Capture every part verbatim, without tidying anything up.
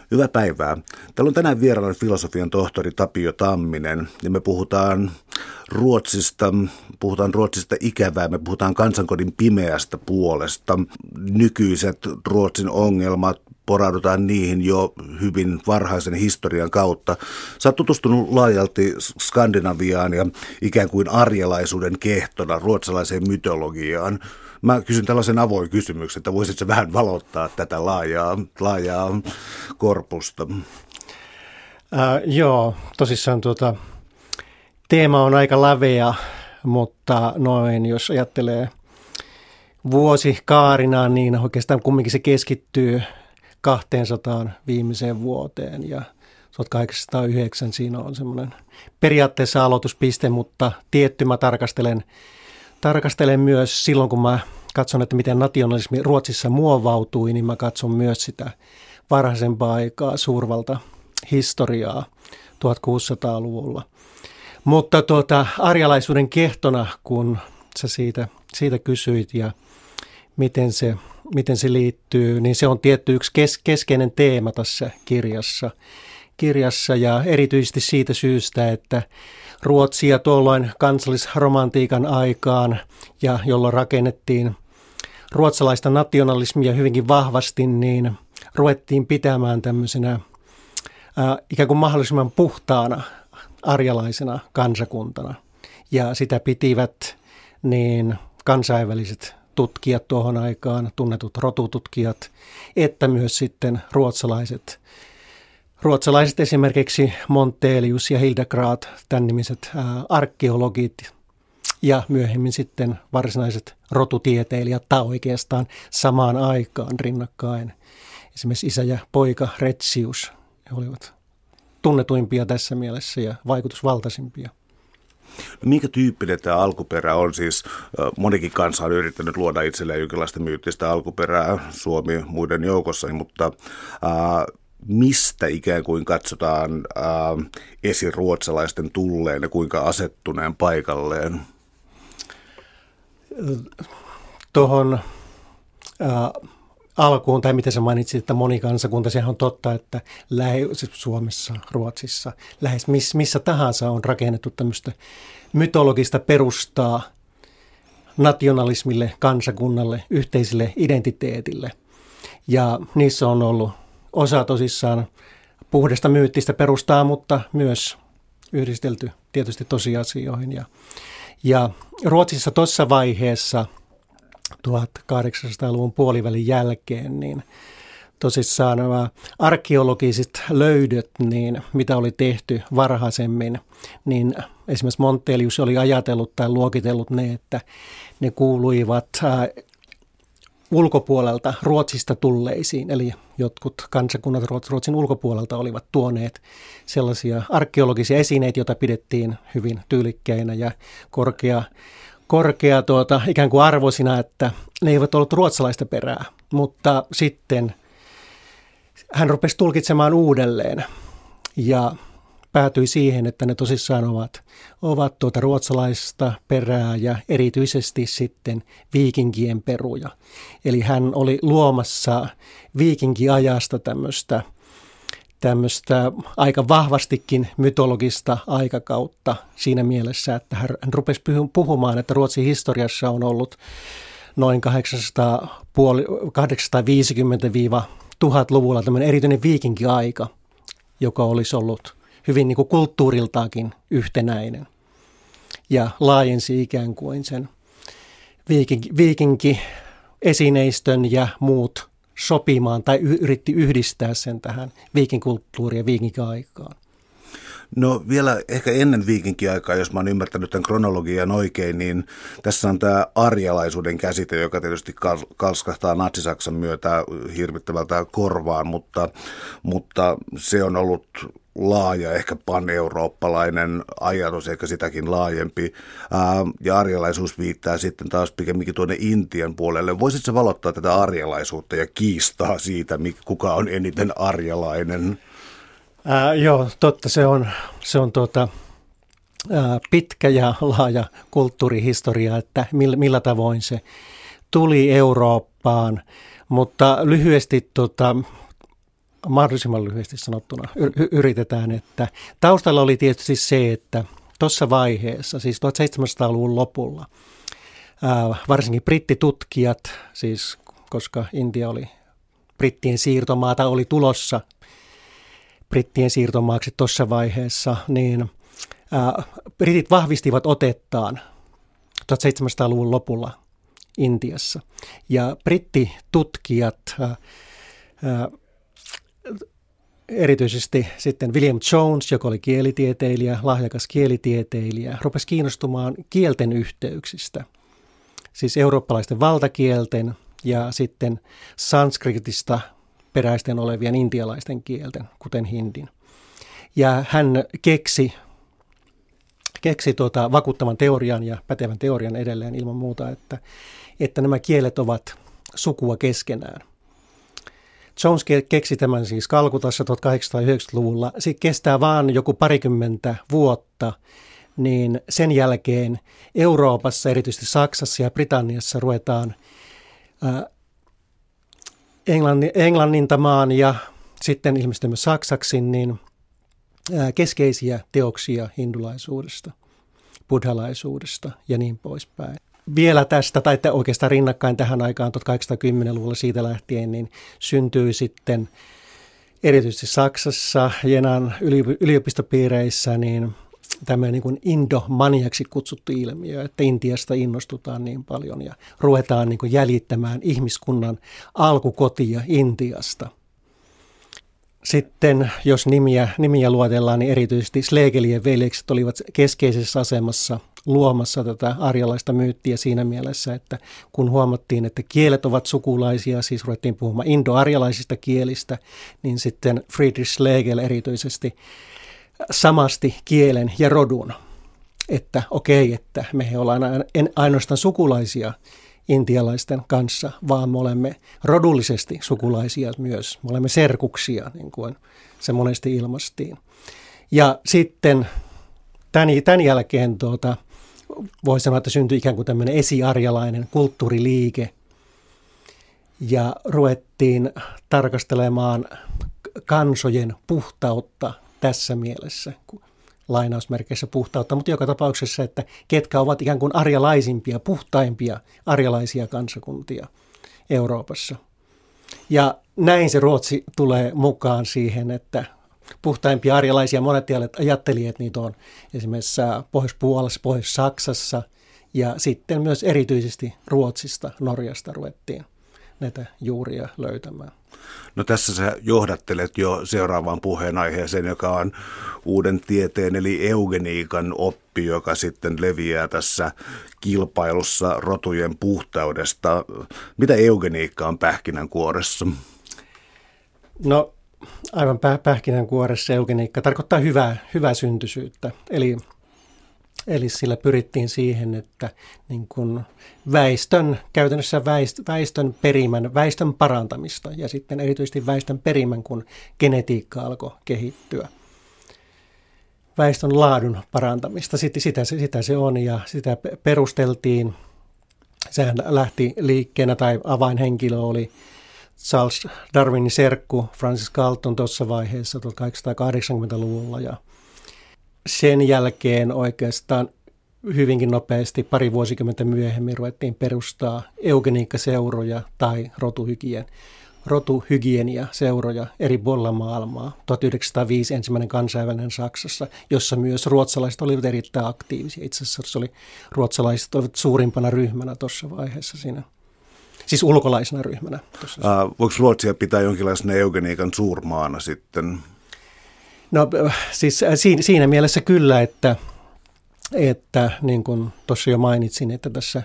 Hyvää päivää. Täällä on tänään vieraana filosofian tohtori Tapio Tamminen ja me puhutaan Ruotsista, puhutaan Ruotsista ikävää, me puhutaan kansankodin pimeästä puolesta. Nykyiset Ruotsin ongelmat, poraudutaan niihin jo hyvin varhaisen historian kautta. Sä oot tutustunut laajalti Skandinaviaan ja ikään kuin arjalaisuuden kehtona ruotsalaiseen mytologiaan. Mä kysyn tällaisen avoin kysymyksen, että voisitko vähän valottaa tätä laajaa, laajaa korpusta? Äh, joo, tosissaan tuota, teema on aika lavea, mutta noin jos ajattelee vuosikaarinaan, niin oikeastaan kumminkin se keskittyy kaksisataa viimeiseen vuoteen ja tuhatkahdeksansataayhdeksän siinä on semmoinen periaatteessa aloituspiste, mutta tietty mä tarkastelen Tarkastelen myös silloin, kun mä katson, että miten nationalismi Ruotsissa muovautui, niin mä katson myös sitä varhaisempaa aikaa, suurvalta historiaa tuhatkuusisataaluvulla. Mutta tuota, arjalaisuuden kehtona, kun sä siitä, siitä kysyit ja miten se, miten se liittyy, niin se on tietty yksi kes, keskeinen teema tässä kirjassa, kirjassa ja erityisesti siitä syystä, että Ruotsia tuolloin kansallisromantiikan aikaan ja jolloin rakennettiin ruotsalaista nationalismia hyvinkin vahvasti, niin ruvettiin pitämään tämmöisenä ää, ikään kuin mahdollisimman puhtaana arjalaisena kansakuntana. Ja sitä pitivät niin kansainväliset tutkijat tuohon aikaan, tunnetut rotututkijat, että myös sitten ruotsalaiset Ruotsalaiset esimerkiksi Montelius ja Hildegard, tämän nimiset ää, arkeologit ja myöhemmin sitten varsinaiset rotutieteilijät tai oikeastaan samaan aikaan rinnakkain. Esimerkiksi isä ja poika Retzius olivat tunnetuimpia tässä mielessä ja vaikutusvaltaisimpia. No, minkä tyyppinen tämä alkuperä on? Siis monikin kansa on yrittänyt luoda itselleen jonkinlaista myyttistä alkuperää, Suomi muiden joukossa, mutta ää, mistä ikään kuin katsotaan ää, esiruotsalaisten tulleen ja kuinka asettuneen paikalleen? Tuohon ää, alkuun, tai miten sä mainitsit, että monikansakunta, sehän on totta, että lähe, siis Suomessa, Ruotsissa, lähes miss, missä tahansa on rakennettu tämmöistä mytologista perustaa nationalismille, kansakunnalle, yhteiselle identiteetille. Ja niissä on ollut osa tosissaan puhdasta myyttistä perustaa, mutta myös yhdistelty tietysti tosiasioihin. Ja, ja Ruotsissa tuossa vaiheessa tuhatkahdeksansataaluvun puolivälin jälkeen, niin tosissaan nämä arkeologiset löydöt, niin mitä oli tehty varhaisemmin, niin esimerkiksi Montelius oli ajatellut tai luokitellut ne, että ne kuuluivat ää, ulkopuolelta Ruotsista tulleisiin, eli jotkut kansakunnat Ruotsin ulkopuolelta olivat tuoneet sellaisia arkeologisia esineitä, joita pidettiin hyvin tyylikkäinä ja korkea, korkea tuota, ikään kuin arvoisina, että ne eivät ollut ruotsalaista perää, mutta sitten hän rupesi tulkitsemaan uudelleen ja päätyi siihen, että ne tosissaan ovat, ovat tuota ruotsalaista perää ja erityisesti sitten viikinkien peruja. Eli hän oli luomassa viikinkiajasta tämmöistä, tämmöistä aika vahvastikin mytologista aikakautta siinä mielessä, että hän rupesi puhumaan, että Ruotsin historiassa on ollut noin kahdeksansataaviisikymmentä–tuhatluvulla tämmöinen erityinen viikinkiaika, joka olisi ollut hyvin niin kuin kulttuuriltaakin yhtenäinen ja laajensi ikään kuin sen viikinki, viikinki-esineistön ja muut sopimaan tai yritti yhdistää sen tähän viikinkulttuuriin ja viikinkiaikaan. No vielä ehkä ennen viikinkiaikaa, jos mä oon ymmärtänyt tämän kronologian oikein, niin tässä on tämä arjalaisuuden käsite, joka tietysti kalskahtaa Natsi-Saksan myötä hirvittävältä korvaan, mutta, mutta se on ollut laaja, ehkä pan-eurooppalainen ajatus, eikä sitäkin laajempi. Ää, ja arjalaisuus viittaa sitten taas pikemminkin tuonne Intian puolelle. Voisitko valottaa tätä arjalaisuutta ja kiistaa siitä, kuka on eniten arjalainen? Ää, joo, totta. Se on, se on tuota, ää, pitkä ja laaja kulttuurihistoria, että millä, millä tavoin se tuli Eurooppaan. Mutta lyhyesti tota, mahdollisimman lyhyesti sanottuna y- yritetään, että taustalla oli tietysti se, että tuossa vaiheessa, siis tuhatseitsemänsataaluvun lopulla, ää, varsinkin brittitutkijat, siis koska Intia oli brittien siirtomaata, oli tulossa brittien siirtomaaksi tuossa vaiheessa, niin ää, britit vahvistivat otettaan tuhatseitsemänsataaluvun lopulla Intiassa. Ja brittitutkijat, ää, ää, erityisesti sitten William Jones, joka oli kielitieteilijä, lahjakas kielitieteilijä, rupesi kiinnostumaan kielten yhteyksistä, siis eurooppalaisten valtakielten ja sitten sanskritista peräisten olevien intialaisten kielten, kuten hindin. Ja hän keksi, keksi tuota vakuuttavan teorian ja pätevän teorian edelleen ilman muuta, että, että nämä kielet ovat sukua keskenään. Jones keksi tämän siis Kalkutassa tuhatkahdeksansataayhdeksänkymmentäluvulla. Se kestää vaan joku parikymmentä vuotta, niin sen jälkeen Euroopassa, erityisesti Saksassa ja Britanniassa ruvetaan ää, englannin, englannintamaan ja sitten ilmeisesti myös saksaksi niin ää, keskeisiä teoksia hindulaisuudesta, buddhalaisuudesta ja niin poispäin. Vielä tästä, tai oikeastaan rinnakkain tähän aikaan tuhatkahdeksansataakymmentäluvulla siitä lähtien, niin syntyi sitten erityisesti Saksassa, Jenan yliopistopiireissä, niin tämmöinen niin kuin indomaniaksi kutsuttu ilmiö, että Intiasta innostutaan niin paljon ja ruvetaan niin kuin jäljittämään ihmiskunnan alkukotia Intiasta. Sitten jos nimiä, nimiä luetellaan, niin erityisesti Schlegelien veljekset olivat keskeisessä asemassa luomassa tätä arjalaista myyttiä siinä mielessä, että kun huomattiin, että kielet ovat sukulaisia, siis ruvettiin puhumaan indo-arjalaisista kielistä, niin sitten Friedrich Schlegel erityisesti samasti kielen ja rodun, että okei, että me ei olla ainoastaan sukulaisia intialaisten kanssa, vaan me olemme rodullisesti sukulaisia myös. Me olemme serkuksia, niin kuin se monesti ilmastiin. Ja sitten tämän, tämän jälkeen tuota, voi sanoa, että syntyi ikään kuin tämmöinen esiarjalainen kulttuuriliike. Ja ruvettiin tarkastelemaan kansojen puhtautta tässä mielessä, lainausmerkeissä puhtautta, mutta joka tapauksessa, että ketkä ovat ikään kuin arjalaisimpia, puhtaimpia arjalaisia kansakuntia Euroopassa. Ja näin se Ruotsi tulee mukaan siihen, että puhtaimpia arjalaisia monet ajattelivat, että niitä on esimerkiksi Pohjois-Puolassa, Pohjois-Saksassa ja sitten myös erityisesti Ruotsista, Norjasta ruvettiin näitä juuria löytämään. No tässä sä johdattelet jo seuraavaan puheenaiheeseen, joka on uuden tieteen eli eugeniikan oppi, joka sitten leviää tässä kilpailussa rotujen puhtaudesta. Mitä eugeniikka on pähkinänkuoressa? No aivan pähkinänkuoressa eugeniikka tarkoittaa hyvää, hyvää syntyisyyttä, eli Eli sillä pyrittiin siihen, että niin kuin väestön, käytännössä väestön perimän, väestön parantamista ja sitten erityisesti väestön perimän, kun genetiikka alkoi kehittyä. Väestön laadun parantamista, sitten sitä, sitä se on ja sitä perusteltiin. Sehän lähti liikkeenä tai avainhenkilö oli Charles Darwinin serkku Francis Galton tuossa vaiheessa tuhatkahdeksansataakahdeksankymmentäluvulla ja sen jälkeen oikeastaan hyvinkin nopeasti pari vuosikymmentä myöhemmin ruvettiin perustaa eugeniikkaseuroja tai rotuhygien, rotuhygieniaseuroja eri puolilla maailmaa. tuhatyhdeksänsataaviisi ensimmäinen kansainvälinen Saksassa, jossa myös ruotsalaiset olivat erittäin aktiivisia. Itse asiassa se oli, ruotsalaiset olivat suurimpana ryhmänä tuossa vaiheessa siinä. Siis ulkolaisena ryhmänä. Uh, voiko Ruotsia pitää jonkinlaisena eugeniikan suurmaana sitten? No siis siinä, siinä mielessä kyllä, että, että niin kuin tuossa jo mainitsin, että tässä,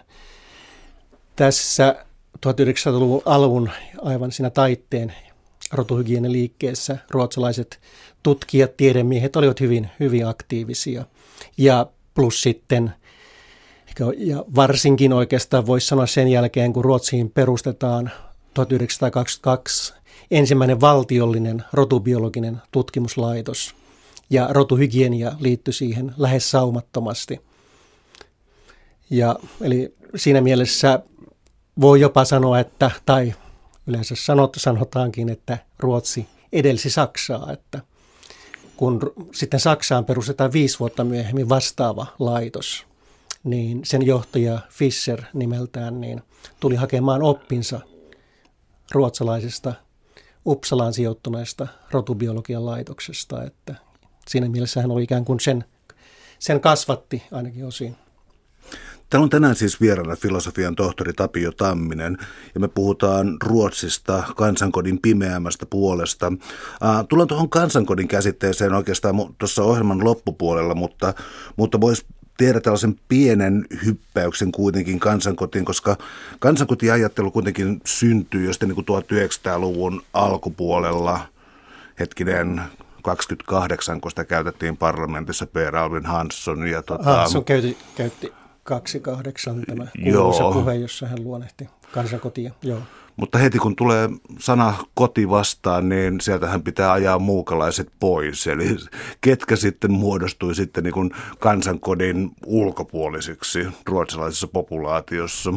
tässä tuhatyhdeksänsataaluvun alun aivan siinä taitteen rotuhygieniliikkeessä ruotsalaiset tutkijat, tiedemiehet olivat hyvin, hyvin aktiivisia. Ja plus sitten, ja varsinkin oikeastaan voisi sanoa sen jälkeen, kun Ruotsiin perustetaan tuhatyhdeksänsataakaksikymmentäkaksi ensimmäinen valtiollinen rotubiologinen tutkimuslaitos ja rotuhygienia liittyi siihen lähes saumattomasti. Ja, eli siinä mielessä voi jopa sanoa, että, tai yleensä sanot, sanotaankin, että Ruotsi edelsi Saksaa, että kun sitten Saksaan perustetaan viisi vuotta myöhemmin vastaava laitos, niin sen johtaja Fischer nimeltään niin tuli hakemaan oppinsa ruotsalaisesta Uppsalaan sijoittuneesta rotubiologian laitoksesta, että siinä mielessä hän oli ikään kuin sen, sen kasvatti ainakin osin. Täällä on tänään siis vieraana filosofian tohtori Tapio Tamminen, ja me puhutaan Ruotsista, kansankodin pimeämmästä puolesta. Äh, tullaan tuohon kansankodin käsitteeseen oikeastaan tuossa ohjelman loppupuolella, mutta, mutta voisi tehdä tällaisen pienen hyppäyksen kuitenkin kansankotiin, koska kansankotiajattelu kuitenkin syntyy jo sitten niin kuin tuhatyhdeksänsataaluvun alkupuolella, hetkinen kaksikymmentäkahdeksan, kun sitä käytettiin parlamentissa Per Albin Hansson. Ja tota, Hansson käytti, käytti kaksikymmentäkahdeksan tämä kuuluisa puhe, jossa hän luonnehti kansankotia. Joo. Mutta heti kun tulee sana koti vastaan, niin sieltähän pitää ajaa muukalaiset pois. Eli ketkä sitten muodostui sitten niin kuin kansankodin ulkopuolisiksi ruotsalaisessa populaatiossa?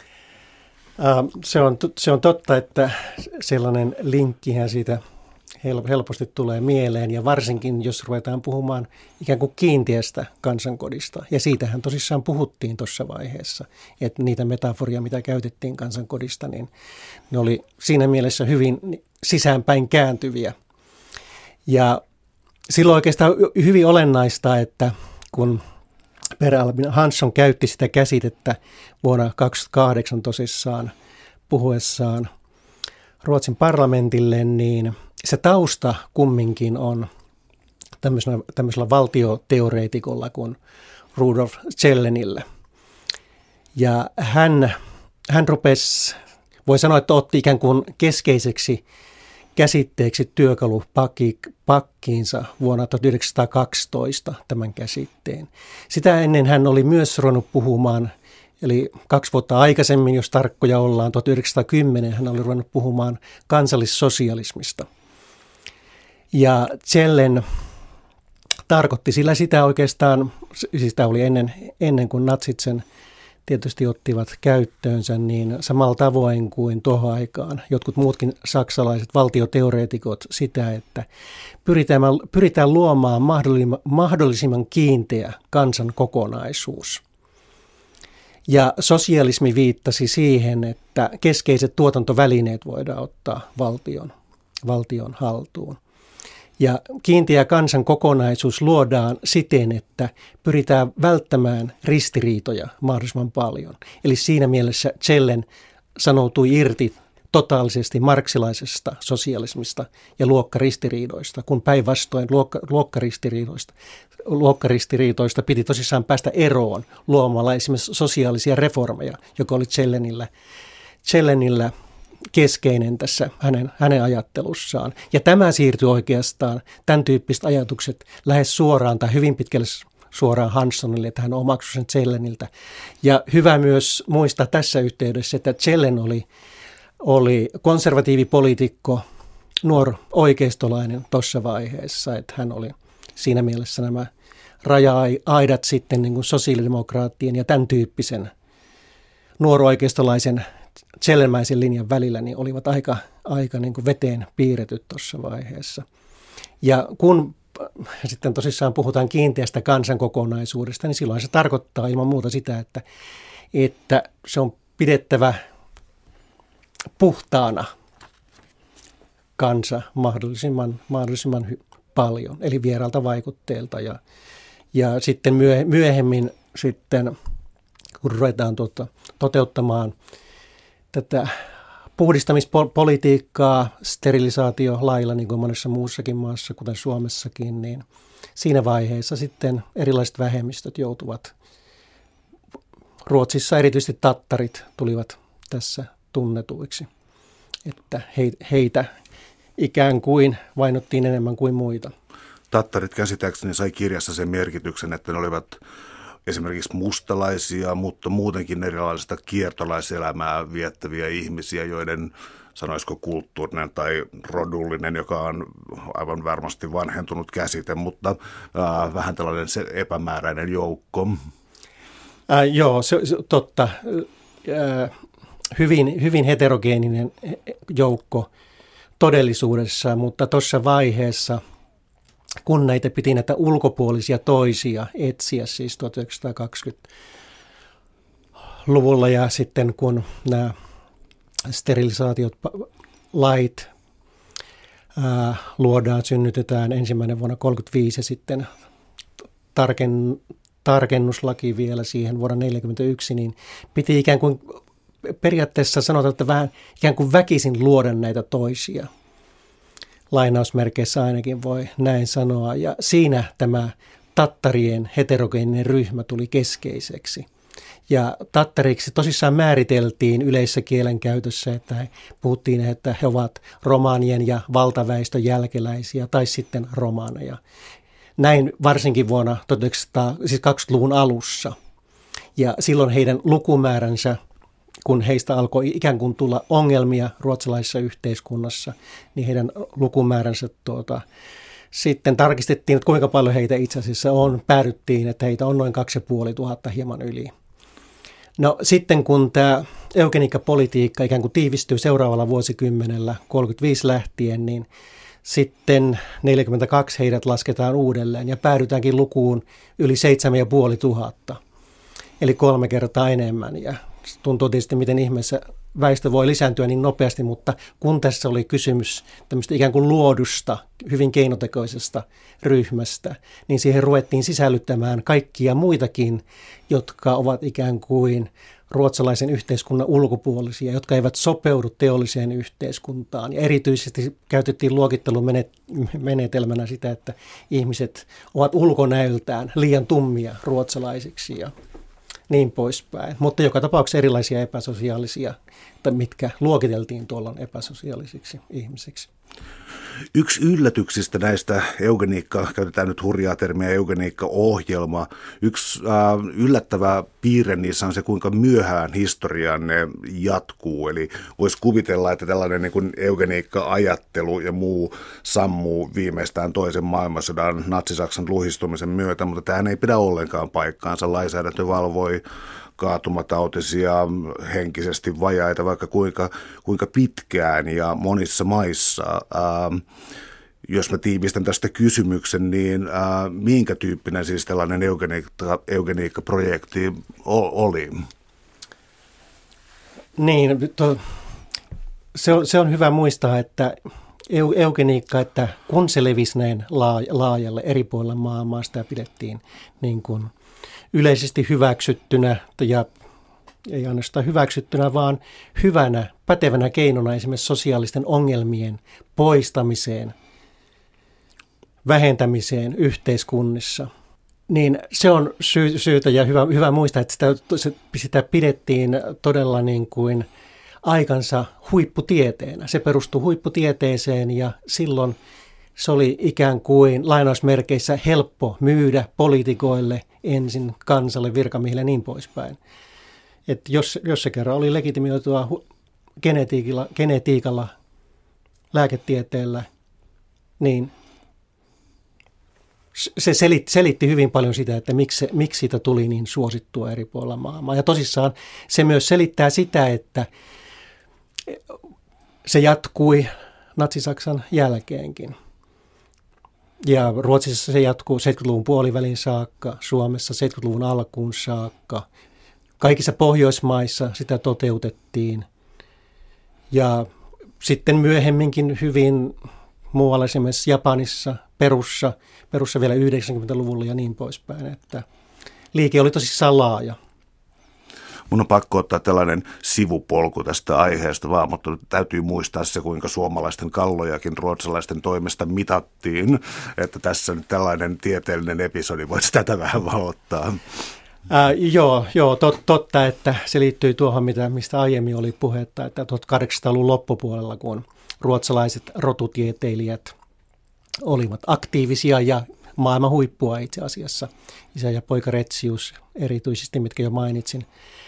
Se on, se on totta, että sellainen linkkihän siitä helposti tulee mieleen, ja varsinkin jos ruvetaan puhumaan ikään kuin kiinteästä kansankodista. Ja siitähän tosissaan puhuttiin tuossa vaiheessa, että niitä metaforia, mitä käytettiin kansankodista, niin ne oli siinä mielessä hyvin sisäänpäin kääntyviä. Ja silloin oikeastaan hyvin olennaista, että kun Per Albin Hansson käytti sitä käsitettä vuonna kaksituhattakahdeksan tosissaan puhuessaan Ruotsin parlamentille, niin se tausta kumminkin on tämmöisellä, tämmöisellä valtioteoreetikolla kuin Rudolf Cellenillä. Ja hän, hän rupesi, voi sanoa, että otti ikään kuin keskeiseksi käsitteeksi työkalupakkiinsa vuonna tuhatyhdeksänsataakaksitoista tämän käsitteen. Sitä ennen hän oli myös ruvennut puhumaan, eli kaksi vuotta aikaisemmin, jos tarkkoja ollaan, tuhatyhdeksänsataakymmenen hän oli ruvennut puhumaan kansallissosialismista. Ja Zellen tarkoitti sillä sitä oikeastaan, siis tämä oli ennen, ennen kuin natsit sen tietysti ottivat käyttöönsä, niin samalla tavoin kuin tuohon aikaan jotkut muutkin saksalaiset valtioteoreetikot sitä, että pyritään, pyritään luomaan mahdollisimman, mahdollisimman kiinteä kansan kokonaisuus. Ja sosialismi viittasi siihen, että keskeiset tuotantovälineet voidaan ottaa valtion, valtion haltuun. Ja kiinteä kansan kokonaisuus luodaan siten, että pyritään välttämään ristiriitoja mahdollisimman paljon. Eli siinä mielessä Zellen sanoutui irti totaalisesti marksilaisesta sosialismista ja luokkaristiriidoista, kun päinvastoin luokka, luokkaristiriidoista, luokkaristiriitoista piti tosissaan päästä eroon luomalla esimerkiksi sosiaalisia reformeja, joka oli Zellenillä, Zellenillä keskeinen tässä hänen, hänen ajattelussaan. Ja tämä siirtyi oikeastaan, tämän tyyppiset ajatukset, lähes suoraan tai hyvin pitkälle suoraan Hanssonille, että hän omaksui sen Zelleniltä. Ja hyvä myös muistaa tässä yhteydessä, että Zellen oli, oli konservatiivipoliitikko, nuor oikeistolainen tuossa vaiheessa, että hän oli siinä mielessä nämä raja-aidat sitten niin kuin sosiaalidemokraattien ja tämän tyyppisen nuoroikeistolaisen Zellenmäisen linjan välillä niin olivat aika, aika niin kuin veteen piirretyt tuossa vaiheessa. Ja kun sitten tosissaan puhutaan kiinteästä kansankokonaisuudesta, niin silloin se tarkoittaa ilman muuta sitä, että, että se on pidettävä puhtaana kansa mahdollisimman, mahdollisimman hy- paljon, eli vieraalta vaikutteelta. Ja, ja sitten myöhemmin, sitten, kun ruvetaan tuota, toteuttamaan tätä puhdistamispolitiikkaa sterilisaatiolailla, niin kuin monessa muussakin maassa, kuten Suomessakin, niin siinä vaiheessa sitten erilaiset vähemmistöt joutuvat, Ruotsissa erityisesti tattarit tulivat tässä tunnetuiksi, että heitä ikään kuin vainottiin enemmän kuin muita. Tattarit käsittääkseni sai kirjassa sen merkityksen, että ne olivat esimerkiksi mustalaisia, mutta muutenkin erilaisista kiertolaiselämää viettäviä ihmisiä, joiden sanoisiko kulttuurinen tai rodullinen, joka on aivan varmasti vanhentunut käsite, mutta äh, vähän tällainen se epämääräinen joukko. Äh, joo, se, se totta. Äh, hyvin, hyvin heterogeeninen joukko todellisuudessa, mutta tuossa vaiheessa, kun näitä piti näitä ulkopuolisia toisia etsiä, siis tuhatyhdeksänsataakaksikymmentäluvulla ja sitten kun nämä sterilisaatiot, lait ää, luodaan, synnytetään ensimmäinen vuonna tuhatyhdeksänsataakolmekymmentäviisi ja sitten tarken, tarkennuslaki vielä siihen vuonna tuhatyhdeksänsataaneljäkymmentäyksi, niin piti ikään kuin periaatteessa sanotaan, että vähän ikään kuin väkisin luoda näitä toisia. Lainausmerkeissä ainakin voi näin sanoa. Ja siinä tämä tattarien heterogeeninen ryhmä tuli keskeiseksi. Ja tattariksi tosissaan määriteltiin yleisessä kielenkäytössä, että he puhuttiin, että he ovat romaanien ja valtaväestön jälkeläisiä tai sitten romaaneja. Näin varsinkin vuonna tuhatyhdeksänsataakaksikymmentäluvun alussa. Ja silloin heidän lukumääränsä, kun heistä alkoi ikään kuin tulla ongelmia ruotsalaisessa yhteiskunnassa, niin heidän lukumääränsä tuota, sitten tarkistettiin, että kuinka paljon heitä itse asiassa on. Päädyttiin, että heitä on noin kaksi ja puoli tuhatta hieman yli. No sitten kun tämä eugeniikkapolitiikka ikään kuin tiivistyy seuraavalla vuosikymmenellä, kolmekymmentäviisi lähtien, niin sitten neljäkymmentäkaksi heidät lasketaan uudelleen ja päädytäänkin lukuun yli seitsemän ja puoli tuhatta, eli kolme kertaa enemmän. Ja tuntuu tietysti, miten ihmeessä väestö voi lisääntyä niin nopeasti, mutta kun tässä oli kysymys tämmöistä ikään kuin luodusta, hyvin keinotekoisesta ryhmästä, niin siihen ruvettiin sisällyttämään kaikkia muitakin, jotka ovat ikään kuin ruotsalaisen yhteiskunnan ulkopuolisia, jotka eivät sopeudu teolliseen yhteiskuntaan. Ja erityisesti käytettiin luokittelumenetelmänä sitä, että ihmiset ovat ulkonäöltään liian tummia ruotsalaisiksi ja niin poispäin. Mutta joka tapauksessa erilaisia epäsosiaalisia, mitkä luokiteltiin tuolloin epäsosiaalisiksi ihmisiksi. Yksi yllätyksistä näistä eugeniikka, käytetään nyt hurjaa termiä eugeniikka-ohjelma, yksi äh, yllättävä piirre niissä on se, kuinka myöhään historiaan ne jatkuu. Eli voisi kuvitella, että tällainen niin kuin eugeniikka-ajattelu ja muu sammuu viimeistään toisen maailmansodan natsi-Saksan luhistumisen myötä, mutta tämä ei pidä ollenkaan paikkaansa. Lainsäädäntö valvoi kaatumatautisia, henkisesti vajaita, vaikka kuinka, kuinka pitkään ja monissa maissa. Ää, jos mä tiivistän tästä kysymyksen, niin ää, minkä tyyppinen siis tällainen eugeniikka, eugeniikka-projekti o- oli? Niin, to, se, on, se on hyvä muistaa, että eu, eugeniikka, että kun se levisi näin laajalle eri puolilla maailmaa, sitä pidettiin niin kuin yleisesti hyväksyttynä ja ei ainoastaan hyväksyttynä, vaan hyvänä, pätevänä keinona esimerkiksi sosiaalisten ongelmien poistamiseen, vähentämiseen yhteiskunnissa. Niin se on sy- syytä ja hyvä, hyvä muistaa, että sitä, sitä pidettiin todella niin kuin aikansa huipputieteenä. Se perustui huipputieteeseen ja silloin se oli ikään kuin lainausmerkeissä helppo myydä poliitikoille, ensin kansalle, virkamiehille ja niin poispäin. Että jos, jos se kerran oli legitimioitua genetiikalla, genetiikalla, lääketieteellä, niin se selitti, selitti hyvin paljon sitä, että miksi, miksi siitä tuli niin suosittua eri puolilla maailmaa. Ja tosissaan se myös selittää sitä, että se jatkui Natsi-Saksan jälkeenkin. Ja Ruotsissa se jatkuu seitsemänkymmentäluvun puolivälin saakka, Suomessa seitsemänkymmentäluvun alkuun saakka. Kaikissa Pohjoismaissa sitä toteutettiin. Ja sitten myöhemminkin hyvin muualla, esimerkiksi Japanissa, Perussa, Perussa vielä yhdeksänkymmentäluvulla ja niin poispäin. Että liike oli tosissaan laaja. Mun on pakko ottaa tällainen sivupolku tästä aiheesta vaan, mutta täytyy muistaa se, kuinka suomalaisten kallojakin ruotsalaisten toimesta mitattiin, että tässä nyt tällainen tieteellinen episodi voisi tätä vähän valottaa. Ää, joo, joo tot, totta, että se liittyy tuohon, mitä, mistä aiemmin oli puhetta, että tuhatkahdeksansataaluvun loppupuolella, kun ruotsalaiset rotutieteilijät olivat aktiivisia ja maailman huippua itse asiassa, isä ja poika Retzius erityisesti, mitkä jo mainitsin,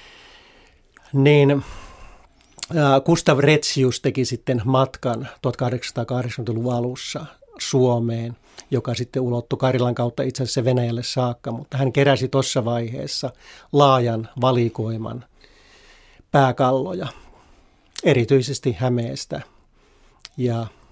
niin Gustav Retzius teki sitten matkan tuhatkahdeksansataakahdeksankymmentäluvun alussa Suomeen, joka sitten ulottui Karilan kautta itse asiassa Venäjälle saakka, mutta hän keräsi tuossa vaiheessa laajan valikoiman pääkalloja, erityisesti Hämeestä. Ja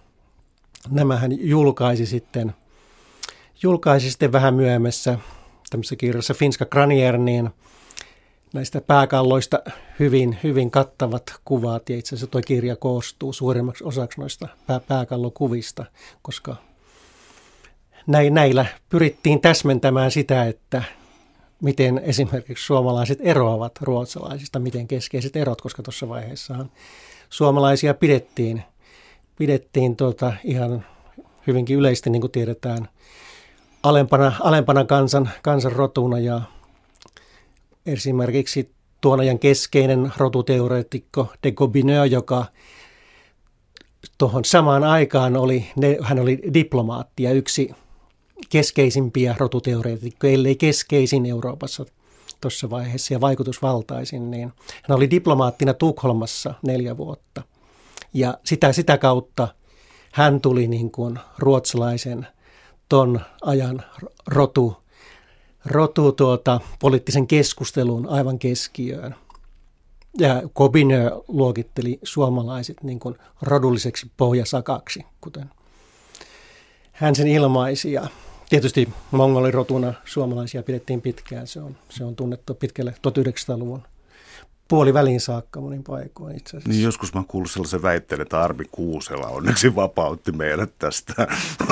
nämähän julkaisi sitten, julkaisi sitten vähän myöhemmässä tämmöisessä kirjassa Finska Kranier, niin näistä pääkalloista hyvin, hyvin kattavat kuvat, ja itse asiassa tuo kirja koostuu suurimmaksi osaksi noista pää- pääkallokuvista, koska näillä pyrittiin täsmentämään sitä, että miten esimerkiksi suomalaiset eroavat ruotsalaisista, miten keskeiset erot, koska tuossa vaiheessahan suomalaisia pidettiin, pidettiin tuota ihan hyvinkin yleisesti, niin kuin tiedetään, alempana, alempana kansan, kansanrotuna, ja esimerkiksi tuon ajan keskeinen rotuteoreetikko de Gobineau, joka tuohon samaan aikaan oli, hän oli diplomaatti ja yksi keskeisimpiä rotuteoreetikkoja, ellei keskeisin Euroopassa tuossa vaiheessa ja vaikutusvaltaisin, niin hän oli diplomaattina Tukholmassa neljä vuotta. Ja sitä, sitä kautta hän tuli niin kuin ruotsalaisen ton ajan rotu, rotu tuota, poliittisen keskustelun aivan keskiöön. Ja Gobineau luokitteli suomalaiset niin kuin rodulliseksi pohjasakaksi, kuten hän sen ilmaisi. Ja tietysti mongolirotuna suomalaisia pidettiin pitkään. Se on, se on tunnettu pitkälle tuhatyhdeksänsataaluvun puolivälin saakka monin paikoin itse asiassa. Niin joskus mä kuullut sellaisen väitteen, että Armi Kuusela onneksi vapautti meidät tästä.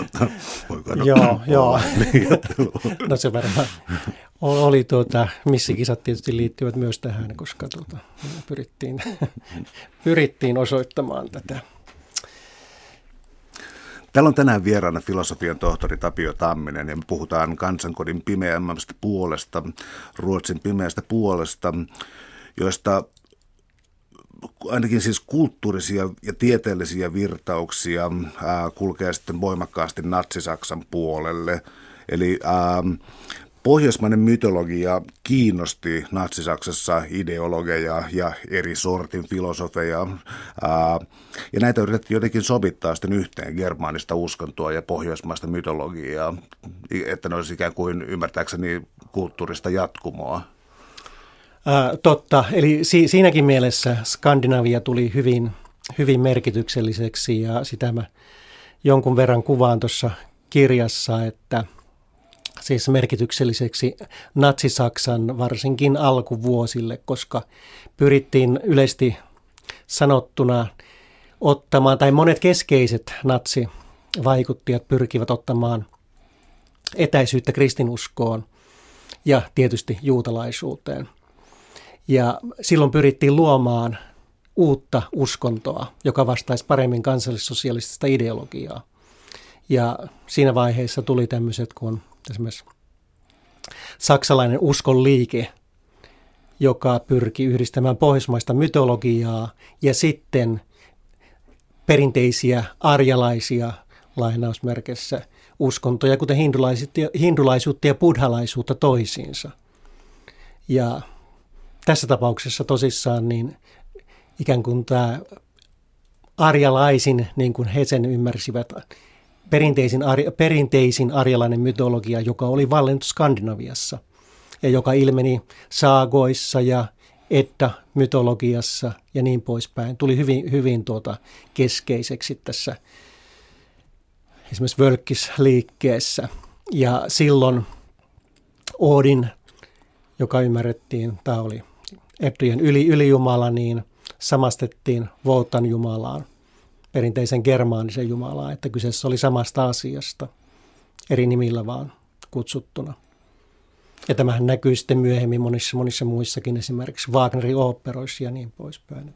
Joo, joo. No se varmaan oli tuota, missikisat tietysti liittyvät myös tähän, koska tuota, pyrittiin, pyrittiin osoittamaan tätä. Täällä on tänään vieraana filosofian tohtori Tapio Tamminen ja me puhutaan kansankodin pimeämmästä puolesta, Ruotsin pimeästä puolesta, joista ainakin siis kulttuurisia ja tieteellisiä virtauksia ää, kulkee sitten voimakkaasti natsi-Saksan puolelle. Eli ää, pohjoismainen mytologia kiinnosti natsi-Saksassa ideologeja ja eri sortin filosofeja, ää, ja näitä yritettiin jotenkin sovittaa sitten yhteen germaanista uskontoa ja pohjoismaista mytologiaa, että ne olisi ikään kuin ymmärtääkseni kulttuurista jatkumoa. Ää, totta, eli si- siinäkin mielessä Skandinavia tuli hyvin, hyvin merkitykselliseksi, ja sitä mä jonkun verran kuvaan tuossa kirjassa, että siis merkitykselliseksi natsi-Saksan varsinkin alkuvuosille, koska pyrittiin yleisesti sanottuna ottamaan, tai monet keskeiset natsivaikuttajat pyrkivät ottamaan etäisyyttä kristinuskoon ja tietysti juutalaisuuteen. Ja silloin pyrittiin luomaan uutta uskontoa, joka vastaisi paremmin kansallissosialistista ideologiaa. Ja siinä vaiheessa tuli tämmöiset kuin esimerkiksi saksalainen uskonliike, joka pyrki yhdistämään pohjoismaista mytologiaa ja sitten perinteisiä arjalaisia lainausmerkeissä uskontoja, kuten hindulaisuutta ja buddhalaisuutta toisiinsa. Ja tässä tapauksessa tosissaan niin ikään kuin tämä arjalaisin, niin kuin he sen ymmärsivät, perinteisin, arja, perinteisin arjalainen mytologia, joka oli vallannut Skandinaviassa ja joka ilmeni saagoissa ja Edda-mytologiassa ja niin poispäin, tuli hyvin, hyvin tuota keskeiseksi tässä esimerkiksi Völkkis-liikkeessä. Ja silloin Odin, joka ymmärrettiin, tämä oli Eddujen yli, ylijumala, niin samastettiin Wotan jumalaan, perinteisen germaanisen jumalaan, että kyseessä oli samasta asiasta, eri nimillä vaan kutsuttuna. Ja tämähän näkyy sitten myöhemmin monissa, monissa muissakin, esimerkiksi Wagnerin oopperoissa ja niin poispäin.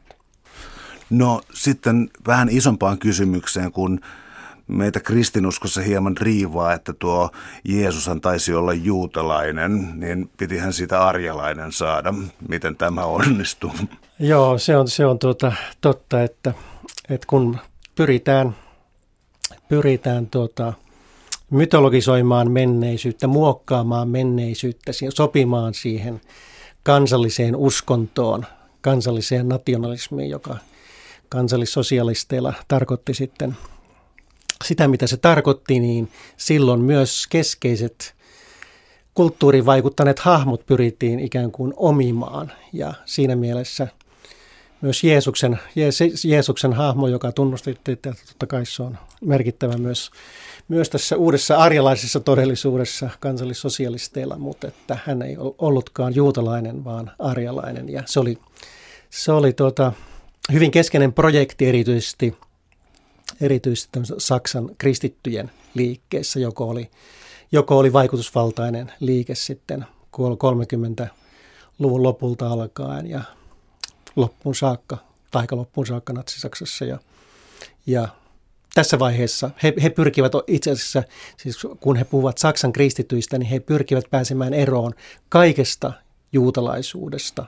No sitten vähän isompaan kysymykseen, kun meitä kristinuskossa hieman riivaa, että tuo Jeesushan taisi olla juutalainen, niin pitihän sitä arjalainen saada. Miten tämä onnistuu? Joo, se on, se on tuota, totta, että, että kun pyritään, pyritään tuota, mytologisoimaan menneisyyttä, muokkaamaan menneisyyttä, sopimaan siihen kansalliseen uskontoon, kansalliseen nationalismiin, joka kansallissosialisteilla tarkoitti sitten sitä, mitä se tarkoitti, niin silloin myös keskeiset kulttuuriin vaikuttaneet hahmot pyrittiin ikään kuin omimaan. Ja siinä mielessä myös Jeesuksen, Jeesuksen hahmo, joka tunnustettiin, että totta kai se on merkittävä myös, myös tässä uudessa arjalaisessa todellisuudessa kansallissosialisteilla, mutta että hän ei ollutkaan juutalainen, vaan arjalainen. Ja se oli, se oli tuota, hyvin keskeinen projekti erityisesti, erityisesti Saksan kristittyjen liikkeessä, joko oli, joko oli vaikutusvaltainen liike sitten kolmekymmentäluvun lopulta alkaen ja loppuun saakka, taika-loppuun saakka Natsi-Saksassa. Ja, ja tässä vaiheessa he, he pyrkivät itse asiassa, siis kun he puhuvat Saksan kristityistä, niin he pyrkivät pääsemään eroon kaikesta juutalaisuudesta,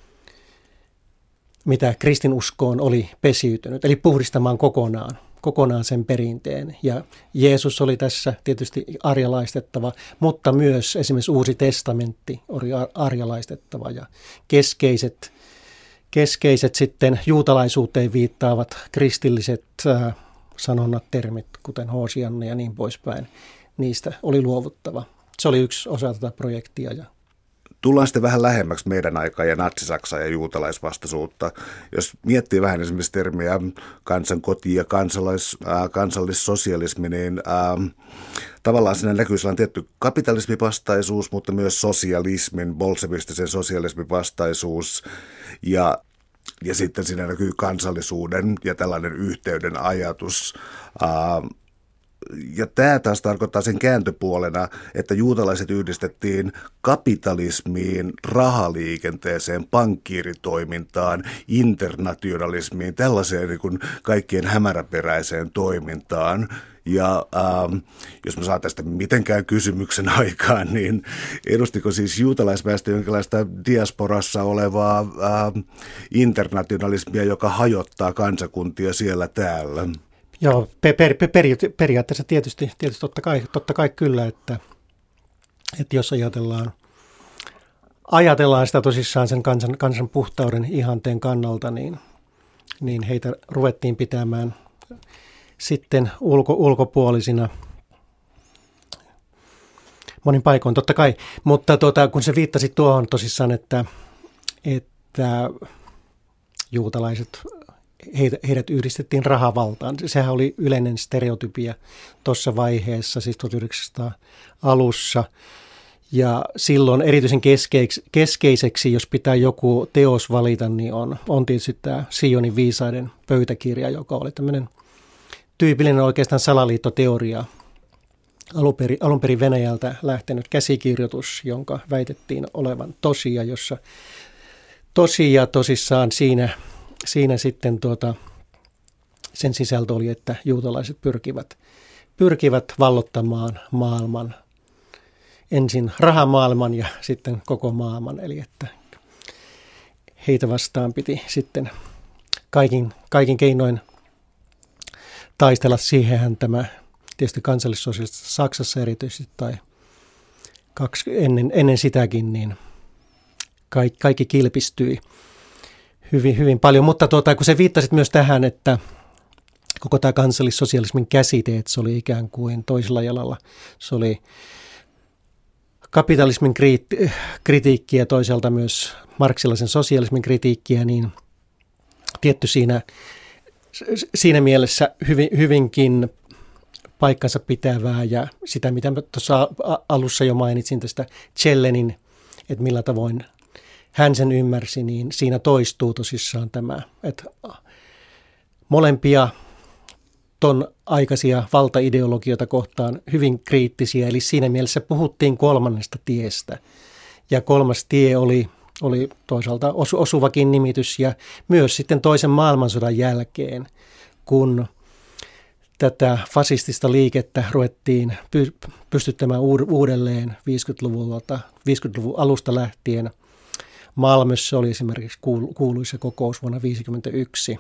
mitä kristinuskoon oli pesiytynyt, eli puhdistamaan kokonaan, kokonaan sen perinteen. Ja Jeesus oli tässä tietysti arjalaistettava, mutta myös esimerkiksi Uusi testamentti oli arjalaistettava ja keskeiset Keskeiset sitten juutalaisuuteen viittaavat kristilliset äh, sanonnat, termit, kuten Hoosianna ja niin poispäin, niistä oli luovuttava. Se oli yksi osa tätä projektia. Ja tullaan sitten vähän lähemmäksi meidän aikaa ja Natsi-Saksaa ja juutalaisvastaisuutta. Jos miettii vähän esimerkiksi termiä kansankoti ja kansalais, äh, kansallissosialismi, niin äh, tavallaan siinä näkyy sellainen tietty kapitalismivastaisuus, mutta myös sosialismin, bolsevistisen sosialismin vastaisuus. Ja, ja sitten siinä näkyy kansallisuuden ja tällainen yhteyden ajatus. Äh, Ja tämä taas tarkoittaa sen kääntöpuolena, että juutalaiset yhdistettiin kapitalismiin, rahaliikenteeseen, pankkiiritoimintaan, internationalismiin, tällaiseen niin kuin kaikkien hämäräperäiseen toimintaan. Ja ähm, jos mä saan tästä mitenkään kysymyksen aikaan, niin edustiko siis juutalaisväestö jonkinlaista diasporassa olevaa ähm, internationalismia, joka hajottaa kansakuntia siellä täällä? Joo, per, per, per, periaatteessa tietysti, tietysti totta, kai, totta kai kyllä, että, että jos ajatellaan, ajatellaan sitä tosissaan sen kansan, kansan puhtauden ihanteen kannalta, niin, niin heitä ruvettiin pitämään sitten ulko, ulkopuolisina monin paikoin, totta kai. Mutta tuota, kun se viittasi tuohon tosissaan, että, että juutalaiset heidät yhdistettiin rahavaltaan. Sehän oli yleinen stereotypia tuossa vaiheessa, siis tuhatyhdeksänsadan alussa. Ja silloin erityisen keskeiseksi, keskeiseksi, jos pitää joku teos valita, niin on, on tietysti tämä Sionin viisaiden pöytäkirja, joka oli tämmöinen tyypillinen oikeastaan salaliittoteoria. Alun perin, alun perin Venäjältä lähtenyt käsikirjoitus, jonka väitettiin olevan tosia, jossa tosia tosissaan siinä Siinä sitten tuota, sen sisältö oli, että juutalaiset pyrkivät, pyrkivät vallottamaan maailman, ensin rahamaailman ja sitten koko maailman. Eli että heitä vastaan piti sitten kaikin, kaikin keinoin taistella. Siihenhän tämä tietysti kansallissosialistisessa Saksassa erityisesti tai kaksi, ennen, ennen sitäkin, niin kaikki, kaikki kilpistyi Hyvin, hyvin paljon, mutta tuota, kun se viittasit myös tähän, että koko tämä kansallissosialismin käsite, että se oli ikään kuin toisella jalalla, se oli kapitalismin kriitti, kritiikkiä, toisaalta myös marksilaisen sosialismin kritiikkiä, niin tietty siinä, siinä mielessä hyvin, hyvinkin paikkansa pitävää ja sitä, mitä tuossa alussa jo mainitsin tästä Cellenin, että millä tavoin hän sen ymmärsi, niin siinä toistuu tosissaan tämä, että molempia ton aikaisia valtaideologioita kohtaan hyvin kriittisiä, eli siinä mielessä puhuttiin kolmannesta tiestä. Ja kolmas tie oli, oli toisaalta osuvakin nimitys ja myös sitten toisen maailmansodan jälkeen, kun tätä fasistista liikettä ruvettiin pystyttämään uudelleen viisikymmentäluvulta, viisikymmentäluvun alusta lähtien. Malmössä oli esimerkiksi kuuluisa kokous vuonna tuhatyhdeksänsataaviisikymmentäyksi.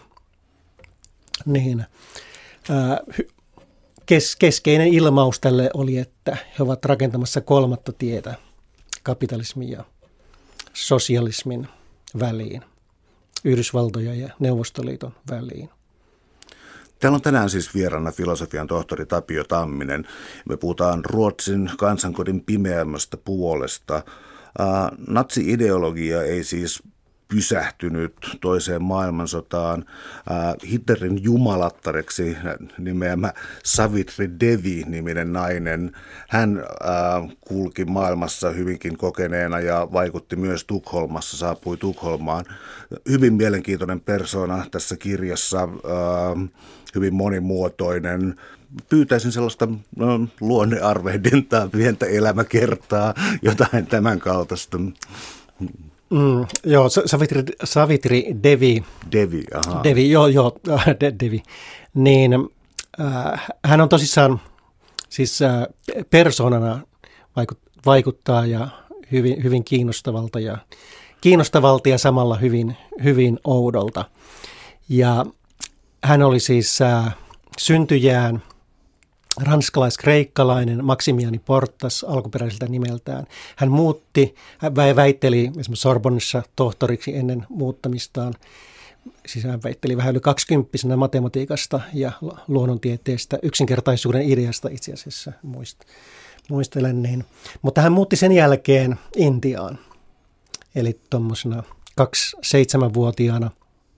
Niin, ää, kes, keskeinen ilmaus tälle oli, että he ovat rakentamassa kolmatta tietä kapitalismin ja sosialismin väliin, Yhdysvaltojen ja Neuvostoliiton väliin. Täällä on tänään siis vieraana filosofian tohtori Tapio Tamminen. Me puhutaan Ruotsin kansankodin pimeämmästä puolesta. Uh, natsi-ideologia ei siis pysähtynyt toiseen maailmansotaan. Hitlerin jumalattareksi nimeämä Savitri Devi-niminen nainen. Hän kulki maailmassa hyvinkin kokeneena ja vaikutti myös Tukholmassa, saapui Tukholmaan. Hyvin mielenkiintoinen persona tässä kirjassa, hyvin monimuotoinen. Pyytäisin sellaista no, luonnearvehdintaa, pientä elämäkertaa, jotain tämän kaltaista. Mm, joo, Savitri, Savitri Devi. Devi, aha. Devi, joo, joo, de, Devi. Niin, äh, hän on tosissaan siis äh, persoonana vaikut, vaikuttaa ja hyvin, hyvin kiinnostavalta ja kiinnostavalta ja samalla hyvin, hyvin oudolta. Ja hän oli siis äh, syntyjään ranskalais-kreikkalainen Maximiani Portas alkuperäiseltä nimeltään. Hän muutti, hän väitteli esimerkiksi Sorbonnessa tohtoriksi ennen muuttamistaan. Siis hän väitteli vähän yli kaksikymppisenä matematiikasta ja luonnontieteestä, yksinkertaisuuden ideasta itse asiassa muist, muistelen niin. Mutta hän muutti sen jälkeen Intiaan, eli tuommoisena kaksikymmentäseitsemänvuotiaana.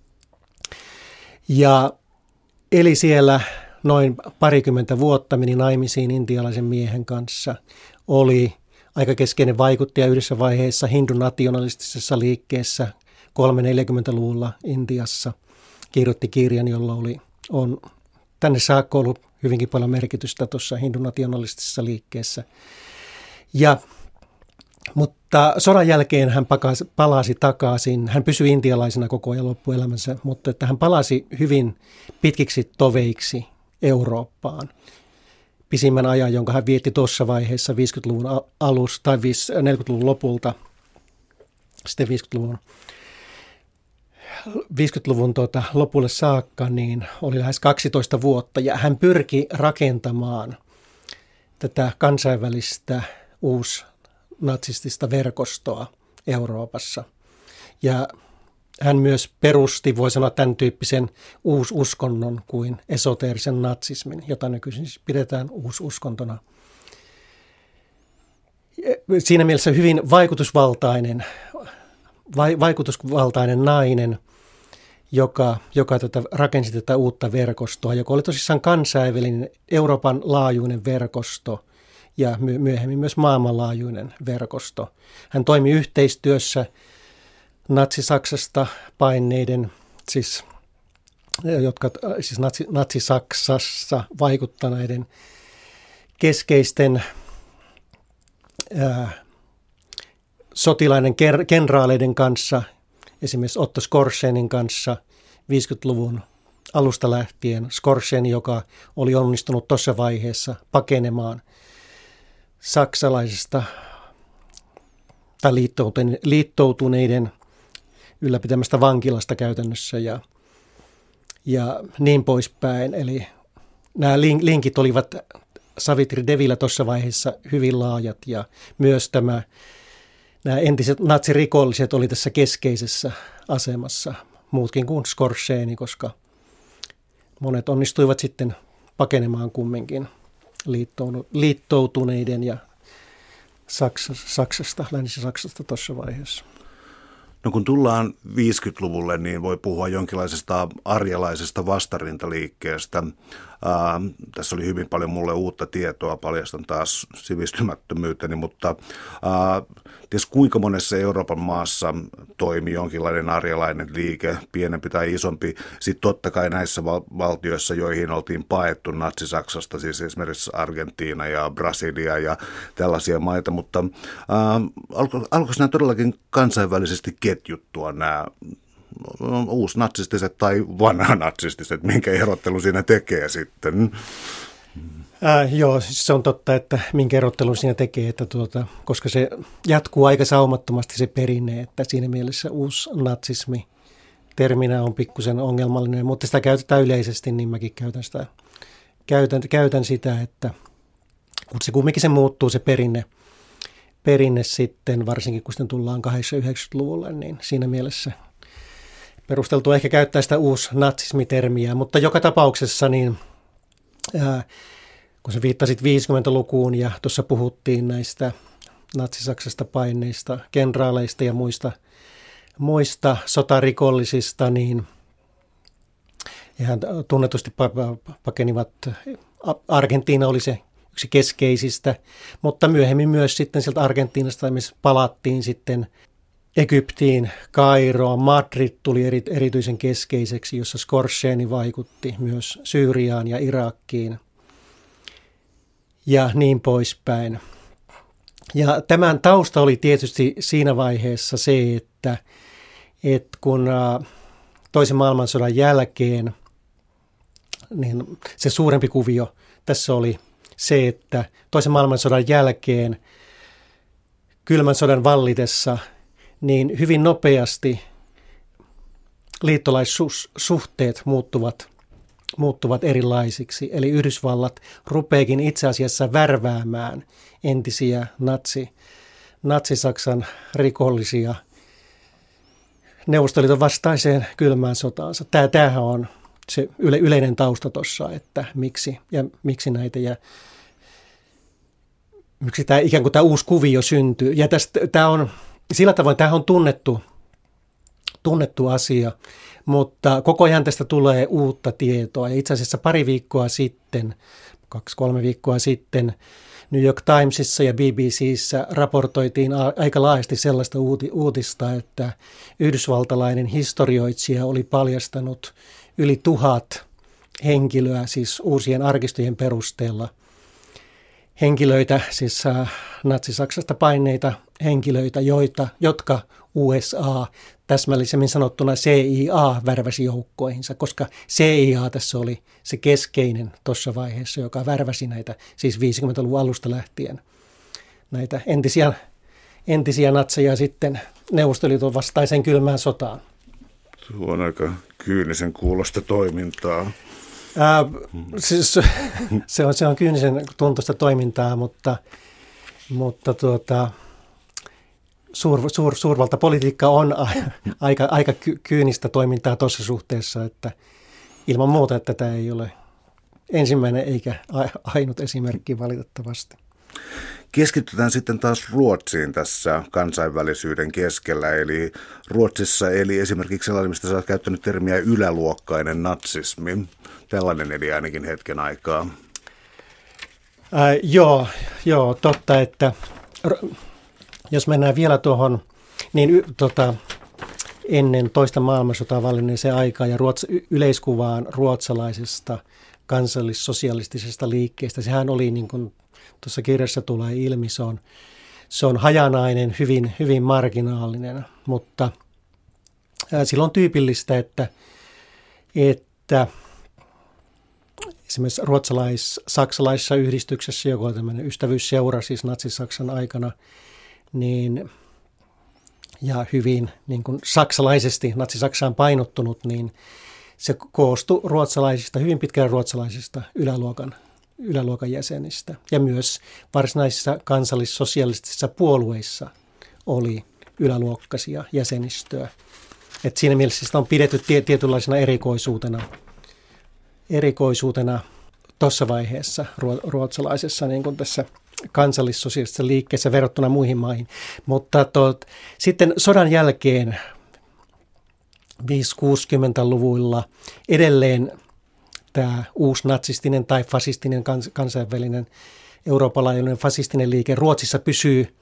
Ja eli siellä noin parikymmentä vuotta, meni naimisiin intialaisen miehen kanssa, oli aika keskeinen vaikuttaja yhdessä vaiheessa hindunationalistisessa liikkeessä kolmekymmentä-neljäkymmentäluvulla Intiassa. Kirjoitti kirjan, jolla oli, on tänne saakka ollut hyvinkin paljon merkitystä tuossa hindunationalistisessa liikkeessä. Ja, mutta sodan jälkeen hän pakasi, palasi takaisin. Hän pysyi intialaisena koko ajan loppuelämänsä, mutta että hän palasi hyvin pitkiksi toveiksi Eurooppaan. Pisimmän ajan, jonka hän vietti tuossa vaiheessa viisikymmentäluvun alusta tai neljäkymmentäluvun lopulta, sitten viisikymmentäluvun, viisikymmentäluvun tuota, lopulle saakka, niin oli lähes kaksitoista vuotta. Ja hän pyrki rakentamaan tätä kansainvälistä uusnatsistista verkostoa Euroopassa. Ja hän myös perusti, voi sanoa, tämän tyyppisen uususkonnon kuin esoteerisen natsismin, jota nykyisin pidetään uususkontona. Siinä mielessä hyvin vaikutusvaltainen, vaikutusvaltainen nainen, joka, joka tätä, rakensi tätä uutta verkostoa, joka oli tosissaan kansainvälinen Euroopan laajuinen verkosto ja myöhemmin myös maailmanlaajuinen verkosto. Hän toimi yhteistyössä Natsi-Saksasta paineiden, siis, jotka siis natsi, Natsi-Saksassa vaikuttaneiden keskeisten ää, sotilaiden ker, kenraaleiden kanssa, esimerkiksi Otto Skorsenin kanssa viisikymmentäluvun alusta lähtien. Skorsen, joka oli onnistunut tuossa vaiheessa pakenemaan saksalaisesta tai liittoutuneiden ylläpitämästä vankilasta käytännössä ja, ja niin poispäin. Eli nämä linkit olivat Savitri Devillä tuossa vaiheessa hyvin laajat ja myös tämä, nämä entiset natsirikolliset oli tässä keskeisessä asemassa, muutkin kuin Skorseni, koska monet onnistuivat sitten pakenemaan kumminkin liittoutuneiden ja Saksasta, Länsi-Saksasta tuossa vaiheessa. No kun tullaan viisikymmentäluvulle, niin voi puhua jonkinlaisesta arjalaisesta vastarintaliikkeestä. Ää, tässä oli hyvin paljon mulle uutta tietoa, paljastan taas sivistymättömyyteni, mutta ää, ties kuinka monessa Euroopan maassa toimi jonkinlainen arjalainen liike, pienempi tai isompi. Sitten totta kai näissä val- valtioissa, joihin oltiin paettu Natsi-Saksasta, siis esimerkiksi Argentiina ja Brasilia ja tällaisia maita, mutta ää, alko, alkoiko nämä todellakin kansainvälisesti ketjuttua nämä uusnatsistiset tai vanhanatsistiset, minkä erottelu siinä tekee sitten? Äh, joo, siis se on totta, että minkä erottelun siinä tekee, että tuota, koska se jatkuu aika saumattomasti se perinne, että siinä mielessä uusnatsismi terminä on pikkusen ongelmallinen, mutta sitä käytetään yleisesti, niin mäkin käytän sitä, käytän, käytän sitä, että kun se kumminkin se muuttuu se perinne, perinne sitten, varsinkin kun sitten tullaan kahdeksankymmentä-yhdeksänkymmentäluvulle, niin siinä mielessä perusteltua ehkä käyttää sitä uusnatsismitermiä, mutta joka tapauksessa niin ää, kun sä viittasit viisikymmentälukuun ja tuossa puhuttiin näistä Natsi-Saksasta paineista, kenraaleista ja muista muista sotarikollisista, niin ihan tunnetusti pakenivat. Argentiina oli se yksi keskeisistä, mutta myöhemmin myös sitten sieltä Argentiinasta palattiin sitten Egyptiin, Kairoon, Madrid tuli eri, erityisen keskeiseksi, jossa Skorseni vaikutti myös Syyriaan ja Irakkiin ja niin poispäin. Ja tämän tausta oli tietysti siinä vaiheessa se, että, että kun toisen maailmansodan jälkeen, niin se suurempi kuvio tässä oli se, että toisen maailmansodan jälkeen kylmän sodan vallitessa niin hyvin nopeasti liittolaissuhteet muuttuvat, muuttuvat erilaisiksi. Eli Yhdysvallat rupeekin itse asiassa värväämään entisiä natsi, natsi-Saksan rikollisia Neuvostoliiton vastaiseen kylmään sotaansa. Tämä, tämähän on se yle, yleinen tausta tuossa, että miksi ja miksi näitä ja miksi tämä ikään kuin tämä uusi kuvio syntyy. Ja tästä, tämä on, sillä tavoin tämä on tunnettu, tunnettu asia, mutta koko ajan tästä tulee uutta tietoa. Ja itse asiassa pari viikkoa sitten, kaksi kolme viikkoa sitten, New York Timesissa ja B B C:ssä raportoitiin aika laajasti sellaista uutista, että yhdysvaltalainen historioitsija oli paljastanut yli tuhat henkilöä, siis uusien arkistojen perusteella, henkilöitä, siis natsi-Saksasta paineita henkilöitä, joita, jotka U S A täsmällisemmin sanottuna C I A värväsi joukkoihinsa, koska C I A tässä oli se keskeinen tuossa vaiheessa, joka värväsi näitä, siis viisikymmentäluvun alusta lähtien, näitä entisiä, entisiä natseja sitten Neuvostoliiton vastaiseen kylmään sotaan. Tuo on aika kyynisen kuulosta toimintaa. Ää, siis, se, on, se on kyynisen tuntuista toimintaa, mutta, mutta tuota, suur, suur, suurvaltapolitiikka on a, aika, aika kyynistä toimintaa tuossa suhteessa, että ilman muuta, että tämä ei ole ensimmäinen eikä ainut esimerkki valitettavasti. Keskitytään sitten taas Ruotsiin tässä kansainvälisyyden keskellä, eli Ruotsissa eli esimerkiksi sellainen, mistä sä oot käyttänyt termiä yläluokkainen natsismi. Tällainen eli ainakin hetken aikaa. Ää, joo, joo, totta, että jos mennään vielä tuohon, niin y, tota, ennen toista maailmansotaa vallinneeseen aikaan ja ruots, yleiskuvaan ruotsalaisesta kansallissosialistisesta liikkeestä, sehän oli niin kuin tuossa kirjassa tulee ilmi, se on, se on hajanainen, hyvin, hyvin marginaalinen, mutta ää, silloin on tyypillistä, että, että esimerkiksi ruotsalais-saksalaisessa yhdistyksessä, joka on tämmöinen ystävyysseura, siis natsi-Saksan aikana, niin, ja hyvin niin kuin saksalaisesti, natsi-Saksaan painottunut, niin se koostui ruotsalaisista, hyvin pitkään ruotsalaisista yläluokan yläluokan jäsenistä. Ja myös varsinaisissa kansallissosialistisissa puolueissa oli yläluokkaisia jäsenistöä. Et siinä mielessä sitä on pidetty tie- tietynlaisena erikoisuutena, erikoisuutena tuossa vaiheessa ruotsalaisessa niin kuin tässä kansallissosialistisessa liikkeessä verrattuna muihin maihin. Mutta tot, sitten sodan jälkeen viisikymmentä-kuusikymmentäluvuilla edelleen tämä uusi natsistinen tai fasistinen kans- kansainvälinen eurooppalainen fasistinen liike Ruotsissa pysyy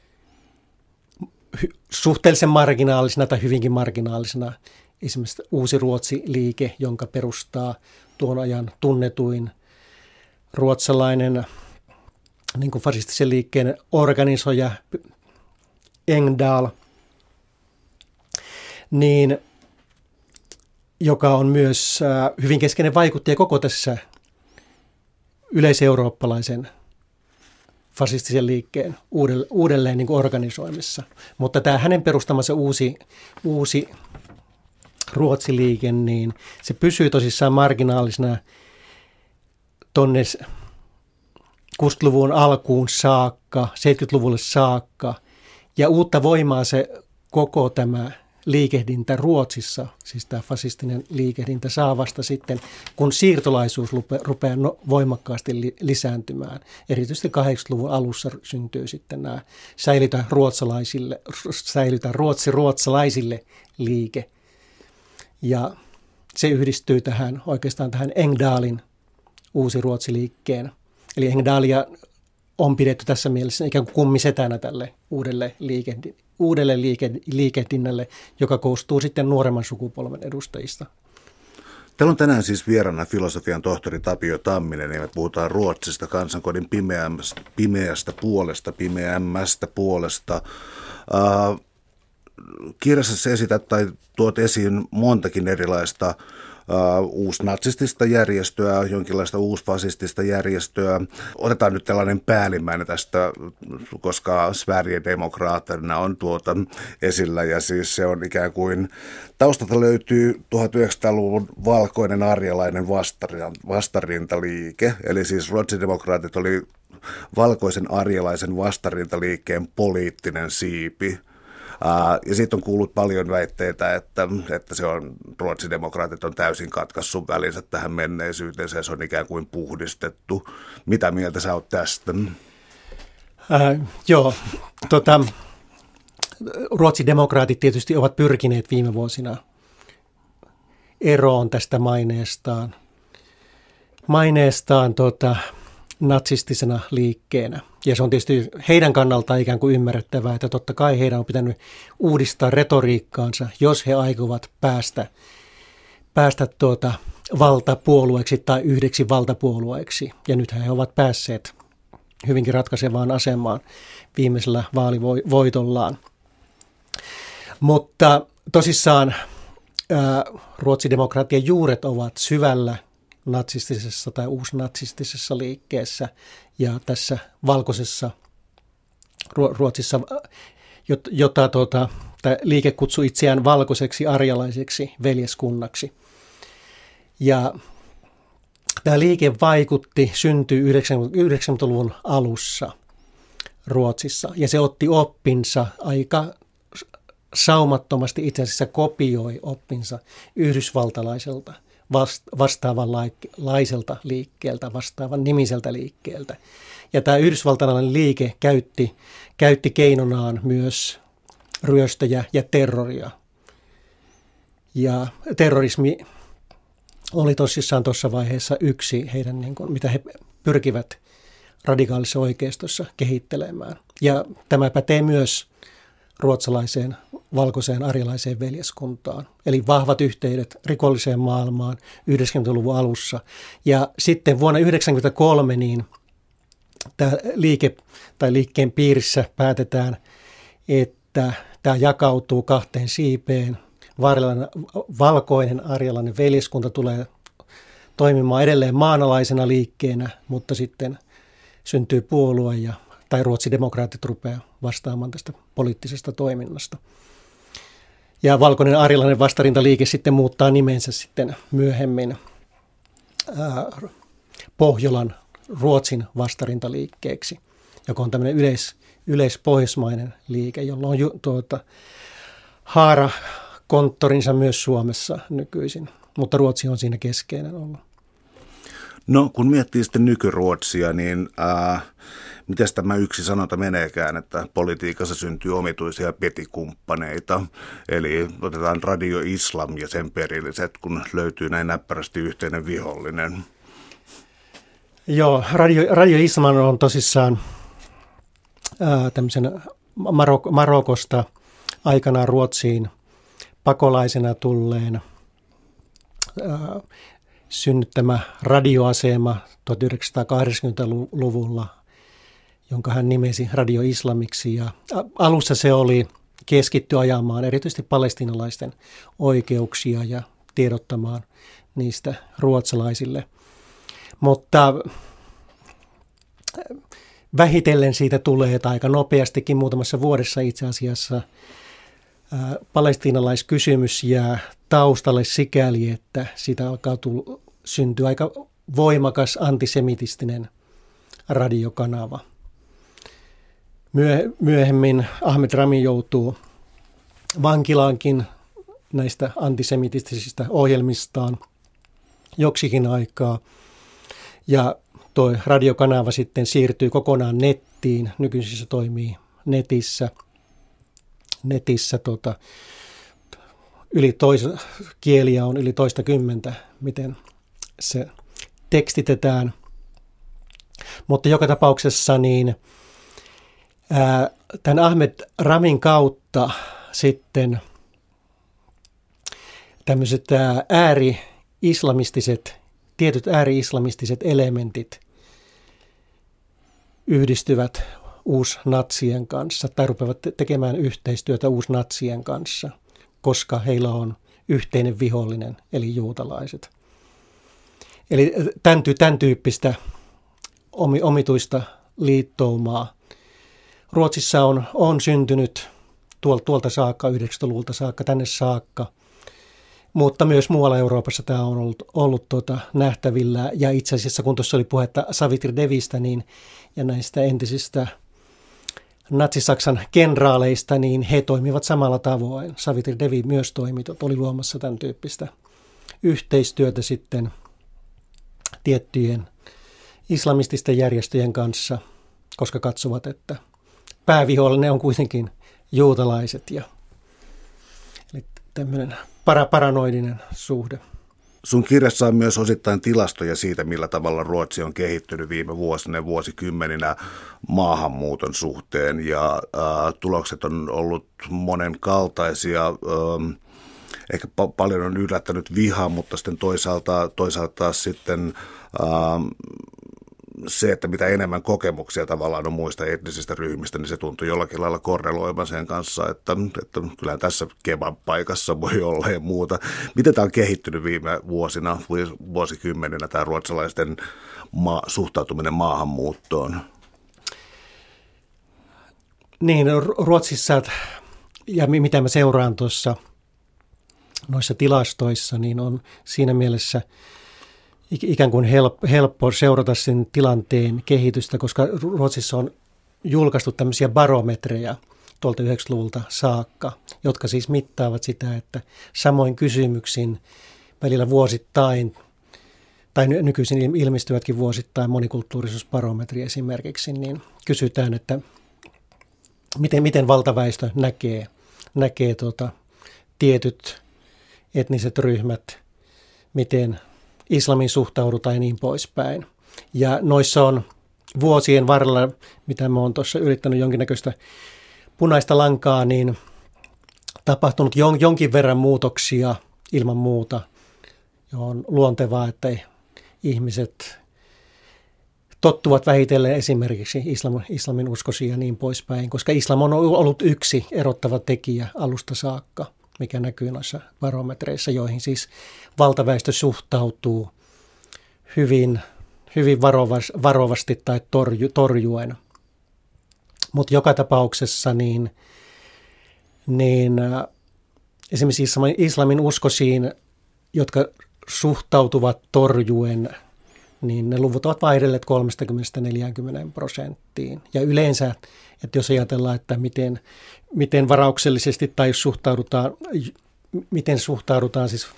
hy- suhteellisen marginaalisena tai hyvinkin marginaalisena. Esimerkiksi Uusi Ruotsi-liike, jonka perustaa tuon ajan tunnetuin ruotsalainen niin kuin fasistisen liikkeen organisoija Engdahl, niin joka on myös hyvin keskeinen vaikuttaja koko tässä yleiseurooppalaisen fasistisen liikkeen uudelleen niin kuin organisoimissa. Mutta tämä hänen perustamansa uusi, uusi Ruotsi-liike, niin se pysyy tosissaan marginaalisena tuonne kuusikymmentäluvun alkuun saakka, seitsemänkymmentäluvulle saakka. Ja uutta voimaa se koko tämä liikehdintä Ruotsissa, siis tämä fasistinen liikehdintä, saa vasta sitten, kun siirtolaisuus rupeaa no, voimakkaasti li, lisääntymään. Erityisesti kahdeksankymmentäluvun alussa syntyy sitten nämä säilytä ruotsalaisille, säilytä ruotsi-ruotsalaisille liike. Ja se yhdistyy tähän oikeastaan tähän Engdalin uusi Ruotsi-liikkeen. Eli Engdalia on pidetty tässä mielessä ikään kuin kummisetänä tälle uudelle, liikehdin, uudelle liike, liikehdinnälle, joka koostuu sitten nuoremman sukupolven edustajista. Täällä on tänään siis vieraana filosofian tohtori Tapio Tamminen, ja me puhutaan Ruotsista, kansankodin pimeästä, pimeästä puolesta, pimeämmästä puolesta. Uh, kirjassa esität tai tuot esiin montakin erilaista Uh, uusnatsistista järjestöä, jonkinlaista uusfasistista järjestöä. Otetaan nyt tällainen päällimmäinen tästä, koska Sverigedemokraterna on tuota esillä, ja siis se on ikään kuin, taustalta löytyy tuhatyhdeksänsataaluvun valkoinen arjalainen vastarintaliike, eli siis ruotsidemokraatit oli valkoisen arjalaisen vastarintaliikkeen poliittinen siipi. Uh, ja siitä on kuullut paljon väitteitä, että, että se on, ruotsidemokraatit on täysin katkaissut välinsä tähän menneisyyteen, se on ikään kuin puhdistettu. Mitä mieltä sä oot tästä? Äh, joo, tota, ruotsidemokraatit tietysti ovat pyrkineet viime vuosina eroon tästä maineestaan, maineestaan tota, natsistisena liikkeenä. Ja se on tietysti heidän kannaltaan ikään kuin ymmärrettävää, että totta kai heidän on pitänyt uudistaa retoriikkaansa, jos he aikovat päästä, päästä tuota valtapuolueeksi tai yhdeksi valtapuolueeksi. Ja nythän he ovat päässeet hyvinkin ratkaisevaan asemaan viimeisellä vaalivoitollaan. Mutta tosissaan ää, ruotsidemokraattien juuret ovat syvällä natsistisessa tai uusnatsistisessa liikkeessä ja tässä valkoisessa Ruotsissa, jota tuota, tämä liike kutsui itseään valkoiseksi arjalaiseksi veljeskunnaksi. Ja tämä liike vaikutti, syntyi yhdeksänkymmentäluvun alussa Ruotsissa ja se otti oppinsa aika saumattomasti, itse asiassa kopioi oppinsa yhdysvaltalaiselta vastaavanlaiselta liikkeeltä, vastaavan nimiseltä liikkeeltä. Ja tämä yhdysvaltalainen liike käytti, käytti keinonaan myös ryöstöjä ja terroria. Ja terrorismi oli tosissaan tuossa vaiheessa yksi heidän, niin kuin, mitä he pyrkivät radikaalisessa oikeistossa kehittelemään. Ja tämä pätee myös ruotsalaiseen valkoiseen arjalaiseen veljeskuntaan. Eli vahvat yhteydet rikolliseen maailmaan yhdeksänkymmentäluvun alussa. Ja sitten vuonna yhdeksänkymmentäkolme niin tämä liike tai liikkeen piirissä päätetään, että tämä jakautuu kahteen siipeen. Valkoinen arjalainen veljeskunta tulee toimimaan edelleen maanalaisena liikkeenä, mutta sitten syntyy puolue ja tai ruotsidemokraatit rupeaa vastaamaan tästä poliittisesta toiminnasta. Ja valkoinen arjalainen vastarintaliike sitten muuttaa nimensä sitten myöhemmin ää, Pohjolan Ruotsin vastarintaliikkeeksi, joka on tämmöinen yleis, yleispohjoismainen liike, jolla on ju, tuota, haarakonttorinsa myös Suomessa nykyisin, mutta Ruotsi on siinä keskeinen ollut. No kun miettii sitten nykyruotsia, niin äh, miten tämä yksi sanonta meneekään, että politiikassa syntyy omituisia petikumppaneita, eli otetaan Radio Islam ja sen perilliset, kun löytyy näin näppärästi yhteinen vihollinen. Joo, Radio, Radio Islam on tosissaan ää, tämmöisen Marok- Marokosta aikanaan Ruotsiin pakolaisena tulleen ää, synnyttämä radioasema tuhatyhdeksänsataakahdeksankymmentäluvulla, jonka hän nimesi Radio Islamiksi. Ja alussa se oli keskitty ajamaan erityisesti palestiinalaisten oikeuksia ja tiedottamaan niistä ruotsalaisille. Mutta vähitellen siitä tulee, että aika nopeastikin muutamassa vuodessa itse asiassa palestiinalaiskysymys jää taustalle sikäli, että siitä alkaa tulla, syntyä aika voimakas antisemitistinen radiokanava. Myöhemmin Ahmed Rami joutuu vankilaankin näistä antisemitistisistä ohjelmistaan joksikin aikaa. Ja tuo radiokanava sitten siirtyy kokonaan nettiin. Nykyisin se toimii netissä. Netissä tota, yli tois, kieliä on yli toista kymmentä, miten se tekstitetään. Mutta joka tapauksessa niin ää, tämän Ahmed Ramin kautta sitten tämmöiset ääri-islamistiset, tietyt ääri-islamistiset elementit yhdistyvät uusnatsien kanssa tai rupeavat tekemään yhteistyötä uusnatsien kanssa, koska heillä on yhteinen vihollinen, eli juutalaiset. Eli tämän, tämän tyyppistä omituista liittoumaa Ruotsissa on, on syntynyt tuolta saakka, yhdeksänkymmentäluvulta saakka, tänne saakka, mutta myös muualla Euroopassa tämä on ollut, ollut tuota, nähtävillä. Ja itse asiassa, kun tuossa oli puhetta Savitr Devistä niin, ja näistä entisistä natsi-Saksan kenraaleista, niin he toimivat samalla tavoin. Savitr Devi myös toimi, oli luomassa tämän tyyppistä yhteistyötä sitten tiettyjen islamististen järjestöjen kanssa, koska katsovat, että päävihollinen on kuitenkin juutalaiset ja eli tämmöinen para, paranoidinen suhde. Sun kirjassa on myös osittain tilastoja siitä, millä tavalla Ruotsi on kehittynyt viime vuosina ja vuosikymmeninä maahanmuuton suhteen, ja äh, tulokset on ollut monenkaltaisia. Ähm, ehkä pa- paljon on yllättänyt viha, mutta sitten toisaalta, toisaalta taas sitten ähm, se, että mitä enemmän kokemuksia tavallaan on muista etnisistä ryhmistä, niin se tuntuu jollakin lailla korreloivan sen kanssa, että, että kyllä tässä kebab-paikassa voi olla ja muuta. Miten tämä on kehittynyt viime vuosina, vuosikymmeninä, tämä ruotsalaisten ma- suhtautuminen maahanmuuttoon? Niin, Ruotsissa, ja mitä mä seuraan tuossa noissa tilastoissa, niin on siinä mielessä ikään kuin helppo seurata sen tilanteen kehitystä, koska Ruotsissa on julkaistu tämmöisiä barometreja tuolta yhdeksänkymmentäluvulta saakka, jotka siis mittaavat sitä, että samoin kysymyksin välillä vuosittain, tai nykyisin ilmestyvätkin vuosittain monikulttuurisuusbarometri esimerkiksi, niin kysytään, että miten, miten valtaväestö näkee, näkee tuota, tietyt etniset ryhmät, miten islamin suhtaudutaan ja niin poispäin. Ja noissa on vuosien varrella, mitä mä oon tuossa yrittänyt jonkinnäköistä punaista lankaa, niin tapahtunut jon, jonkin verran muutoksia ilman muuta. Ja on luontevaa, että ihmiset tottuvat vähitellen esimerkiksi islam, islamin uskoisia ja niin poispäin, koska islam on ollut yksi erottava tekijä alusta saakka, mikä näkyy noissa barometreissa, joihin siis valtaväestö suhtautuu hyvin, hyvin varovas, varovasti tai torju, torjuen. Mutta joka tapauksessa niin, niin äh, esimerkiksi islamin, islamin uskoisiin, jotka suhtautuvat torjuen, niin ne luvut ovat vaihdelleet kolmekymmentä neljäkymmentä prosenttiin. Ja yleensä, että jos ajatellaan, että miten, miten varauksellisesti tai suhtaudutaan, miten suhtaudutaan siis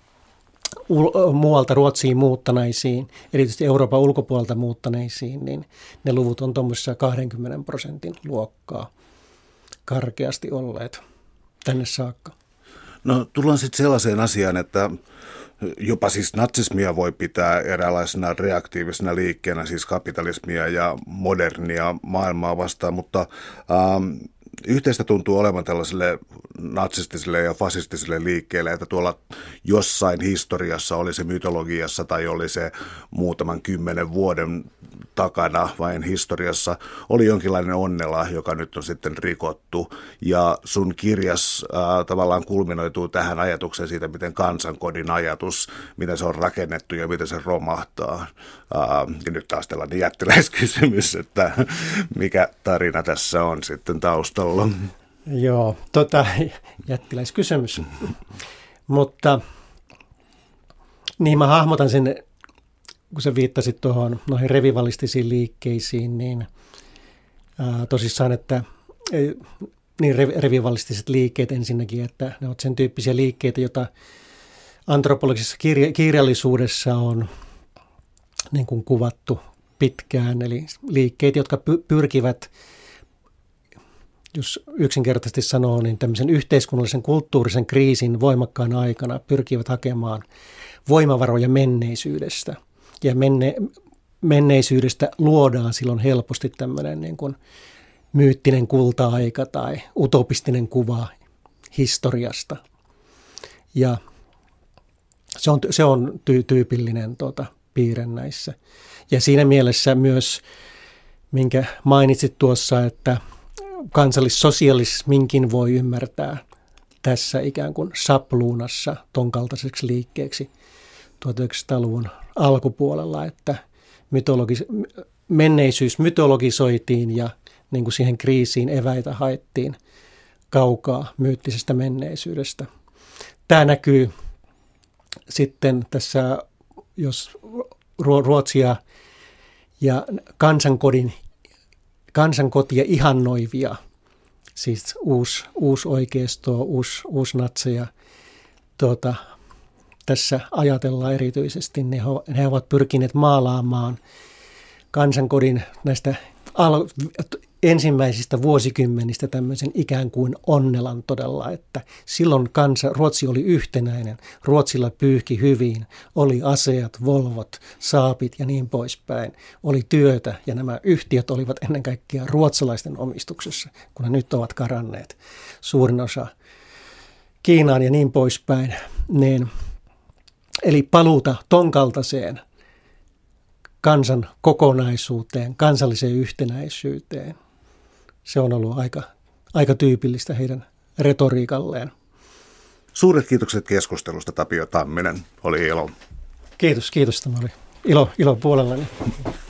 muualta Ruotsiin muuttaneisiin, erityisesti Euroopan ulkopuolelta muuttaneisiin, niin ne luvut on tuommoisessa kaksikymmentä prosentin luokkaa karkeasti olleet tänne saakka. No tullaan sitten sellaiseen asiaan, että jopa siis natsismia voi pitää eräänlaisena reaktiivisena liikkeenä, siis kapitalismia ja modernia maailmaa vastaan, mutta ähm, yhteistä tuntuu olevan tällaiselle natsistiselle ja fasistiselle liikkeelle, että tuolla jossain historiassa, oli se mytologiassa tai oli se muutaman kymmenen vuoden takana vain historiassa, oli jonkinlainen onnela, joka nyt on sitten rikottu. Ja sun kirjas äh, tavallaan kulminoituu tähän ajatukseen siitä, miten kansankodin ajatus, miten se on rakennettu ja miten se romahtaa. Äh, ja nyt taas tällainen jättiläiskysymys, että mikä tarina tässä on sitten taustalla. Joo, tota, jättiläiskysymys. Mutta niin mä hahmotan sen, kun sä viittasit tuohon noihin revivalistisiin liikkeisiin, niin ää, tosissaan, että niin revivalistiset liikkeet ensinnäkin, että ne ovat sen tyyppisiä liikkeitä, joita antropologisessa kirja- kirjallisuudessa on niin kuin kuvattu pitkään. Eli liikkeet, jotka py- pyrkivät, jos yksinkertaisesti sanoo, niin tämmöisen yhteiskunnallisen kulttuurisen kriisin voimakkaan aikana pyrkivät hakemaan voimavaroja menneisyydestä. Ja menne, menneisyydestä luodaan silloin helposti tämmöinen niin kuin myyttinen kulta-aika tai utopistinen kuva historiasta. Ja se on, se on ty, tyypillinen tuota, piirre näissä. Ja siinä mielessä myös, minkä mainitsit tuossa, että kansallissosialisminkin voi ymmärtää tässä ikään kuin sapluunassa ton kaltaiseksi liikkeeksi tuhatyhdeksänsataaluvun alkupuolella, että mytologis- menneisyys mytologisoitiin ja niin kuin siihen kriisiin eväitä haettiin kaukaa myyttisestä menneisyydestä. Tämä näkyy sitten tässä, jos Ruotsia ja kansankodin, kansankotia ihannoivia, siis uusi, uusi oikeisto, uusi, uusi natseja, tuota, tässä ajatellaan erityisesti, ne, he ovat pyrkineet maalaamaan kansankodin näistä al- ensimmäisistä vuosikymmenistä tämmöisen ikään kuin onnelan todella, että silloin kansa, Ruotsi oli yhtenäinen, Ruotsilla pyyhki hyvin, oli aseat, Volvot, saapit ja niin poispäin, oli työtä ja nämä yhtiöt olivat ennen kaikkea ruotsalaisten omistuksessa, kun ne nyt ovat karanneet suurin osa Kiinaan ja niin poispäin, niin eli paluuta ton kaltaiseen kansan kokonaisuuteen, kansalliseen yhtenäisyyteen. Se on ollut aika, aika tyypillistä heidän retoriikalleen. Suuret kiitokset keskustelusta, Tapio Tamminen. Oli ilo. Kiitos, kiitos. Tämä oli ilo, ilo puolellani.